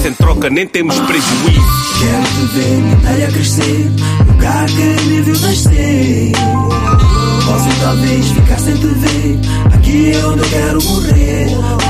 Sem troca nem temos prejuízo. Quero te ver, minha a crescer, lugar que me viu nascer. Posso talvez ficar sem te ver, aqui é onde eu quero morrer.